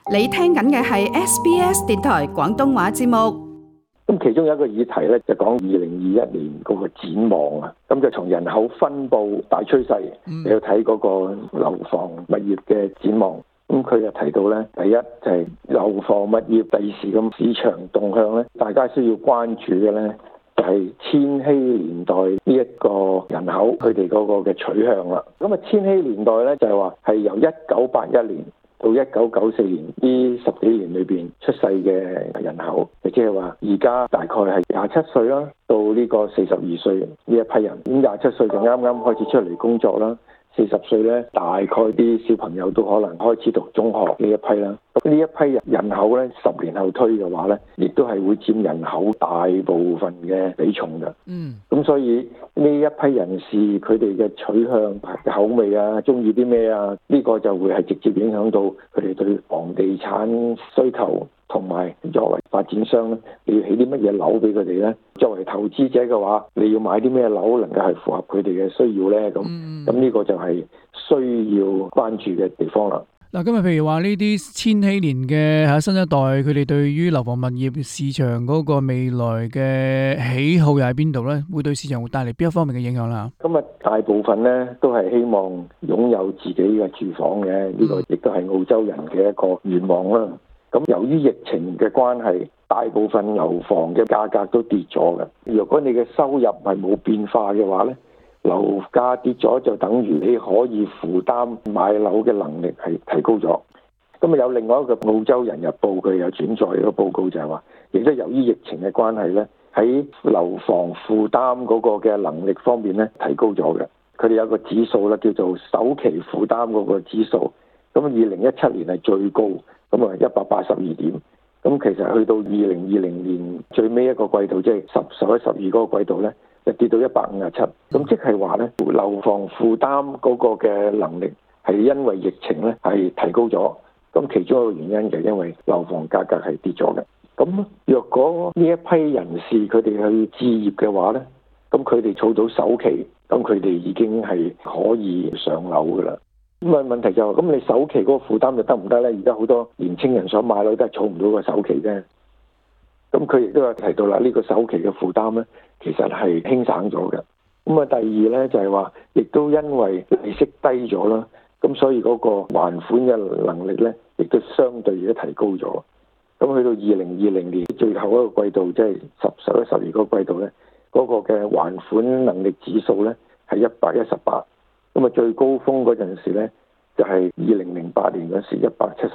你聽緊嘅係 SBS 電台廣東話節目。 咁其中有一個議題咧，就講2021年嗰個展望啊。咁就從人口分佈大趨勢，你要睇嗰個樓房物業嘅展望。咁佢就提到咧，第一就係樓房物業第時咁市場動向咧，大家需要關注嘅咧，就係千禧年代呢一個人口佢哋嗰個嘅取向啦。咁啊，千禧年代咧就係話係由1981年到1994年呢10幾年裏邊出世嘅人口，即係話而家大概係27歲啦，到呢個42歲呢一批人。咁27歲就啱啱開始出嚟工作啦，40歲咧大概啲小朋友都可能開始讀中學呢一批啦。咁呢一批人口咧，10年後推嘅話咧，亦都係會佔人口大部分嘅比重嘅。咁所以呢一批人士佢哋嘅取向、口味啊，中意啲咩啊？呢個就會係直接影響到佢哋對房地產需求，同埋作為發展商咧，你要起啲乜嘢樓俾佢哋咧？作為投資者嘅話，你要買啲咩樓能夠係符合佢哋嘅需要咧？咁呢個就係需要關注嘅地方啦。 嗱，今日譬如話呢啲千禧年嘅新一代，佢哋對於樓房物業市場嗰個未來嘅喜好又喺邊度咧？會對市場會帶嚟邊一方面嘅影響啦？ 咁啊，大部分咧都係希望擁有自己嘅住房嘅，呢個亦都係澳洲人嘅一個願望啦。咁由於疫情嘅關係，大部分樓房嘅價格都跌咗嘅。如果你嘅收入係冇變化嘅話咧，樓價跌咗就等於你可以負擔買樓嘅能力係提高咗。咁啊，有另外一個澳洲人日報佢有轉載一個報告就係話，亦都由於疫情嘅關係咧，喺樓房負擔嗰個嘅能力方面咧提高咗嘅。佢哋有個指數咧叫做首期負擔嗰個指數，咁2017年係最高，咁啊182點。咁其實去到2020年最尾一個季度，即係10、11、12嗰個季度咧，就跌到157。咁即係話咧，樓房負擔嗰個嘅能力係因為疫情咧係提高咗。咁其中一個原因就係因為樓房價格係跌咗嘅。咁若果呢一批人士佢哋去置業嘅話咧，咁佢哋儲到首期，咁佢哋已經係可以上樓噶啦。咁啊，問題就係咁，你首期嗰個負擔就得唔得咧？而家好多年青人想買樓都係儲唔到個首期啫。咁佢亦都有提到啦，呢個首期嘅負擔咧，其實係輕省咗嘅。咁啊，第二咧就係話，亦都因為利息低咗啦，咁所以嗰個還款嘅能力咧，亦都相對而家提高咗。咁去到2020年最後一個季度，即係10、11、12嗰個季度咧，嗰個嘅還款能力指數咧係118。咁啊，最高峰嗰陣時咧，就係2008年嗰時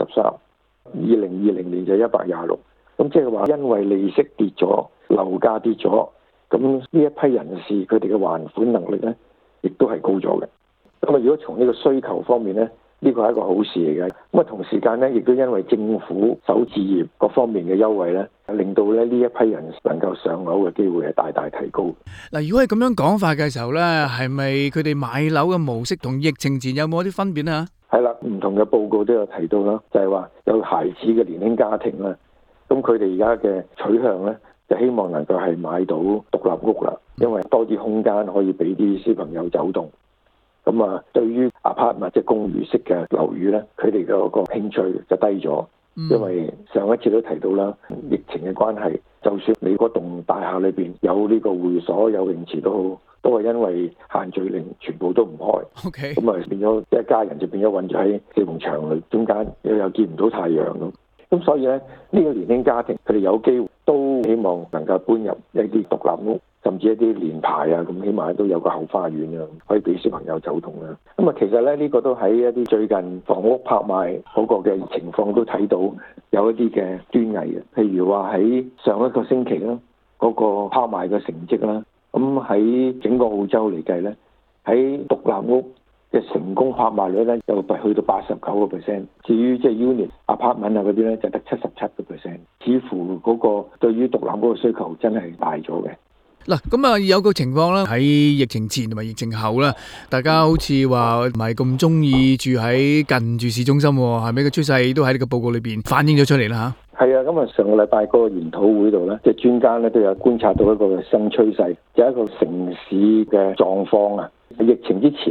173，2020年就126。咁即係話，因為利息跌咗，樓價跌咗，咁呢一批人士佢哋嘅還款能力咧，亦都係高咗嘅。咁啊，如果從呢個需求方面咧，呢個係一個好事嚟嘅。咁啊，同時間咧，亦都因為政府首置業各方面嘅優惠咧，令到咧呢一批人能夠上樓嘅機會係大大提高。 嗱，如果係咁樣講法嘅時候咧，係咪佢哋買樓嘅模式同疫情前有冇啲分別啊？ 係啦，唔同嘅報告都有提到啦，就係話有孩子嘅年輕家庭啦，咁佢哋而家嘅取向咧，就希望能夠係買到獨立屋啦，因為多啲空間可以俾啲小朋友走動。咁啊，對於 apartment 即係公寓式嘅樓宇咧，佢哋嘅個興趣就低咗，因為上一次都提到啦，疫情嘅關係，就算你嗰棟大廈裏邊有呢個會所、有泳池都好，都係因為限聚令，全部都唔開。 OK， 咁啊變咗一家人就變咗困咗喺四埲牆裏中間，又見唔到太陽咁。咁所以咧，呢個年輕家庭佢哋有機會都希望能夠搬入一啲獨立屋，甚至一啲連排啊，咁起碼都有個後花園啊，可以俾小朋友走動啦。咁啊，其實咧呢個都喺一啲最近房屋拍賣嗰個嘅情況都睇到有一啲嘅端倪嘅。譬如話喺上一個星期啦，嗰個拍賣嘅成績啦，咁喺整個澳洲嚟計咧，喺獨立屋嘅成功拍賣率咧，就去到89%。至於即係 unit apartment 啊嗰啲咧，就得77%。似乎嗰個對於獨立屋嘅需求真係大咗嘅。 嗱，咁啊有個情況啦，喺疫情前同埋疫情後啦，大家好似話唔係咁中意住喺近住市中心，係咪個趨勢都喺呢個報告裏邊反映咗出嚟啦嚇？ 係啊，咁啊上個禮拜嗰個研討會度咧，即係專家咧都有觀察到一個新趨勢，就係一個城市嘅狀況啊。疫情之前咧，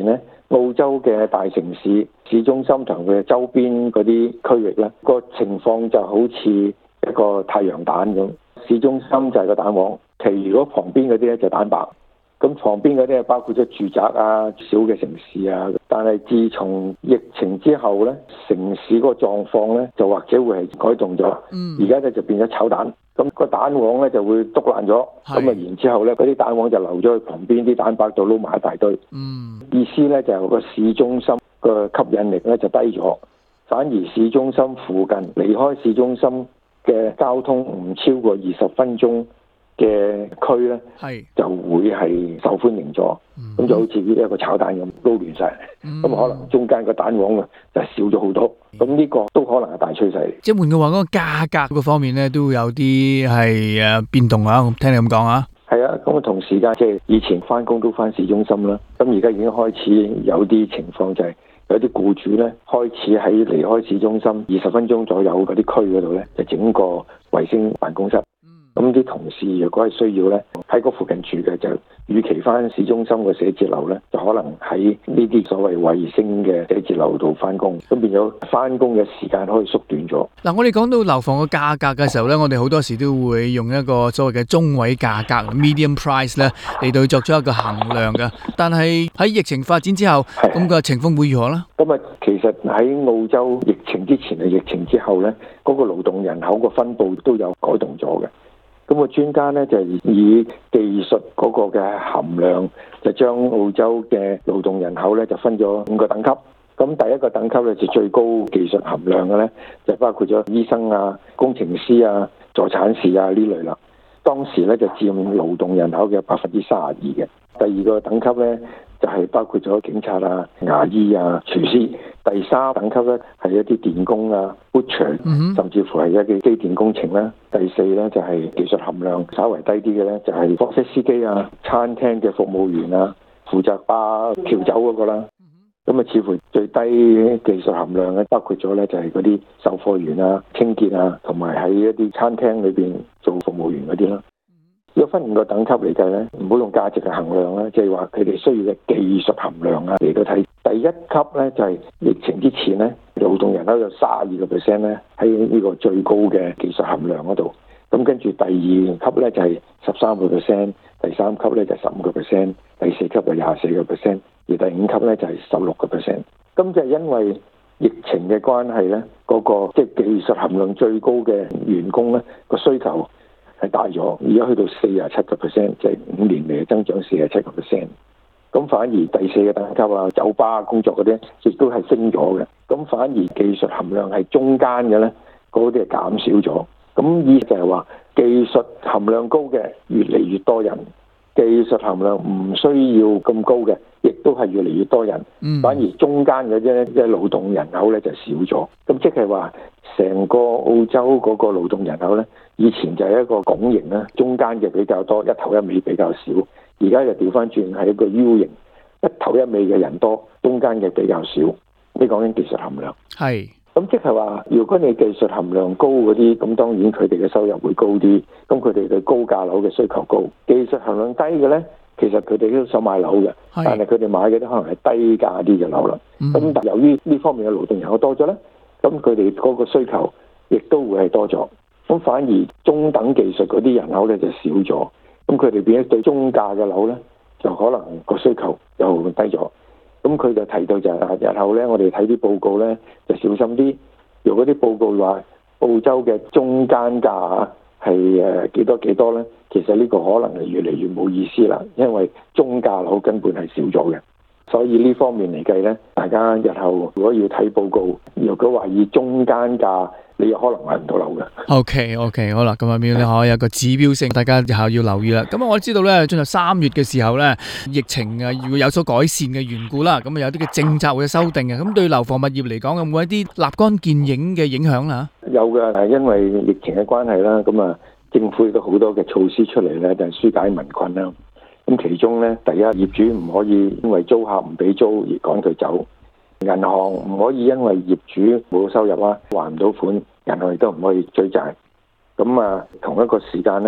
澳洲嘅大城市市中心同佢嘅周邊嗰啲區域咧，個情況就好似一個太陽蛋咁。市中心就係個蛋黃，其餘嗰旁邊嗰啲咧就蛋白。咁旁邊嗰啲係包括咗住宅啊、小嘅城市啊。但係自從疫情之後咧，城市嗰個狀況咧就或者會係改動咗。而家咧就變咗炒蛋。咁個蛋黃咧就會篤爛咗，咁啊然之後咧嗰啲蛋黃就流咗去旁邊啲蛋白度撈埋一大堆。意思咧就係個市中心個吸引力咧就低咗，反而市中心附近離開市中心嘅交通唔超過20分鐘嘅區咧，就會係受歡迎咗。咁就好似一個炒蛋咁撈亂晒，咁可能中間個蛋黃啊就少咗好多。咁呢個都可能係大趨勢。 即係換句話，嗰個價格嗰方面咧都會有啲係變動啊！我聽你咁講啊。 係啊，咁同時間即係以前翻工都翻市中心啦，咁而家已經開始有啲情況就係有啲僱主咧開始喺離開市中心20分鐘左右嗰啲區嗰度咧，就整個衛星辦公室。咁啲同事如果係需要咧，喺嗰附近住嘅就，與其翻市中心嘅寫字樓咧，就可能喺呢啲所謂衛星嘅寫字樓度翻工，咁變咗翻工嘅時間可以縮短咗。 嗱，我哋講到樓房嘅價格嘅時候咧，我哋好多時都會用一個所謂嘅中位價格 （medium price） 咧嚟到作出一個衡量嘅。但係喺疫情發展之後，咁個情況會如何咧？ 咁啊，其實喺澳洲疫情之前同疫情之後咧，嗰個勞動人口個分佈都有改動咗嘅。咁個專家咧就以技術嗰個嘅含量，就將澳洲嘅勞動人口咧就分咗5個等級。咁第一個等級咧就最高技術含量嘅咧，就包括咗醫生啊、工程師啊、助產士啊呢類啦。當時咧就佔勞動人口嘅32%嘅。第二個等級咧就係包括咗警察啊、牙醫啊、廚師。第3等級咧係一啲電工啊、butcher， 甚至乎係一啲機電工程啦。第4咧就係技術含量稍為低啲嘅咧，就係貨車司機啊、餐廳嘅服務員啊、負責吧調酒嗰個啦。咁啊，似乎最低技術含量咧，包括咗咧就係嗰啲售貨員啊、清潔啊，同埋喺一啲餐廳裏邊做服務員嗰啲啦。如果分5個等級嚟計咧，唔好用價值嘅衡量啦，即係話佢哋需要嘅技術含量啊嚟到睇。第一級咧就係疫情之前咧，勞動人口有32%咧喺呢個最高嘅技術含量嗰度。咁跟住第2級咧就係13%，第3級咧就15%，第4級就24%，而第5級咧就係16%。咁就係因為疫情嘅關係咧，嗰個即係技術含量最高嘅員工咧個需求係大咗，而家去到47%，即係5年嚟嘅增長47%。咁反而第4個等級啊，酒吧工作嗰啲亦都係升咗嘅。咁反而技術含量係中間嘅咧，嗰啲係減少咗。咁意思就係話技術含量高嘅越嚟越多人，技術含量唔需要咁高嘅，亦都係越嚟越多人。反而中間嘅啫，即係勞動人口咧就少咗。咁即係話成個澳洲嗰個勞動人口咧，以前就係一個拱形啦，中間嘅比較多，一頭一尾比較少。而家就調翻轉係一個 U 型，一頭一尾嘅人多，中間嘅比較少。你講緊技術含量係。 咁即係話，如果你技術含量高嗰啲，咁當然佢哋嘅收入會高啲，咁佢哋對高價樓嘅需求高。技術含量低嘅呢，其實佢哋都想買樓嘅，但係佢哋買嘅都可能係低價啲嘅樓啦。咁但由於呢方面嘅勞動人口多咗呢，咁佢哋嗰個需求亦都會係多咗。咁反而中等技術嗰啲人口呢就少咗，咁佢哋變咗對中價嘅樓呢，就可能個需求又低咗。咁佢就提到就係日後咧，我哋睇啲報告咧，就小心啲。如果啲報告話澳洲嘅中間價係幾多幾多咧，其實呢個可能係越嚟越冇意思啦，因為中價樓根本係少咗嘅。所以呢方面嚟計咧，大家日後如果要睇報告，如果話以中間價，你有可能買唔到樓嘅。 OK， 好啦，咁啊，呢可以有一個指標性，大家日後要留意啦。咁我知道咧，進入3月嘅時候咧，疫情啊會有所改善嘅緣故啦，咁啊有啲嘅政策會有修訂嘅。咁對樓房物業嚟講，有冇一啲立竿見影嘅影響啦？有嘅，係因為疫情嘅關係啦，咁啊政府亦都好多嘅措施出嚟咧，就係紓解民困啦。咁其中咧，第一，業主唔可以因為租客唔俾租而趕佢走。銀行唔可以因為業主冇收入啊，還唔到款，銀行亦都唔可以追債。咁啊，同一個時間咧，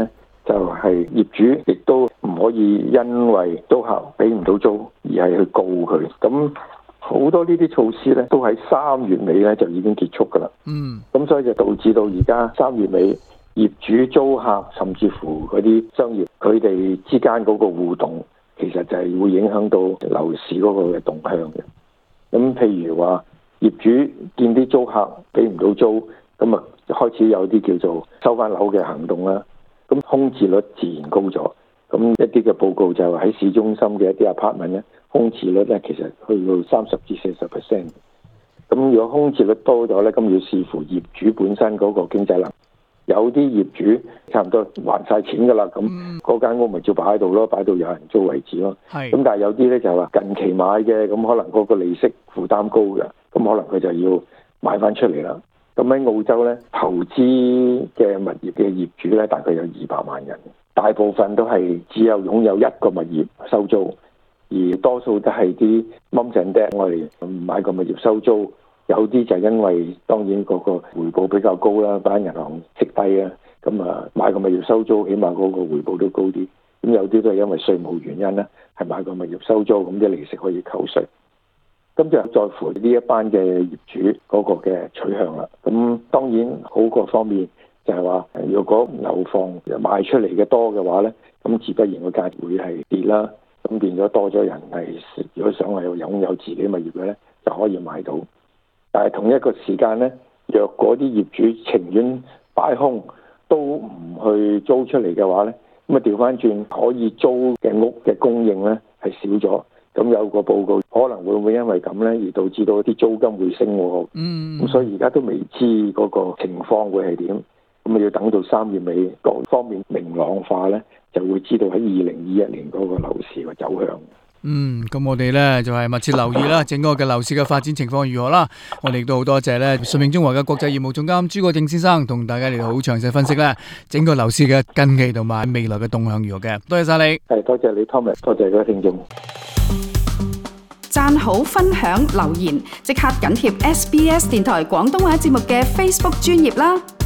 就係業主亦都唔可以因為租客俾唔到租而係去告佢。咁好多呢啲措施咧，都喺3月尾咧就已經結束噶啦。咁所以就導致到而家3月尾，業主、租客甚至乎嗰啲商業，佢哋之間嗰個互動，其實就係會影響到樓市嗰個嘅動向嘅。咁譬如話，業主見啲租客俾唔到租，咁啊開始有啲叫做收翻樓嘅行動啦。咁空置率自然高咗。咁一啲嘅報告就係喺市中心嘅一啲 apartment 咧，空置率咧其實去到30%至40%。咁如果空置率多咗咧，咁要視乎業主本身嗰個經濟能力。有啲業主差唔多還晒錢噶啦，咁嗰間屋咪照擺喺度咯，擺到有人租為止咯。咁但係有啲咧就話近期買嘅，咁可能嗰個利息負擔高嘅，咁可能佢就要買翻出嚟啦。咁喺澳洲咧，投資嘅物業嘅業主咧，大概有200萬人，大部分都係只有擁有一個物業收租，而多數都係啲 mums and dad 我哋買個物業收租。有啲就因為當然嗰個回報比較高啦，班銀行息低啊，咁啊買個物業收租，起碼嗰個回報都高啲。咁有啲都係因為稅務原因咧，係買個物業收租，咁啲利息可以扣稅。咁就在乎呢一班嘅業主嗰個嘅取向啦。咁當然好個方面就係話，如果樓房賣出嚟嘅多嘅話咧，咁自不然個價會係跌啦。咁變咗多咗人係如果想係擁有自己物業嘅咧，就可以買到。但係同一個時間咧，若果啲業主情願擺空都唔去租出嚟嘅話咧，咁啊調翻轉可以租嘅屋嘅供應咧係少咗。咁有個報告可能會唔會因為咁咧而導致到啲租金會升喎？咁所以而家都未知嗰個情況會係點。咁啊要等到3月尾各方面明朗化咧，就會知道喺2021年嗰個樓市嘅走向。 咁我哋咧就係密切留意啦，整個嘅樓市嘅發展情況如何啦。我哋亦都好多謝咧順明中華嘅國際業務總監朱國正先生同大家嚟到好詳細分析咧整個樓市嘅近期同埋未來嘅動向如何嘅。多謝晒你。 係，多謝你 Thomas， 多謝各位聽眾。 讚好、分享、留言，即刻緊貼SBS 電台廣東話節目嘅 Facebook 專頁啦。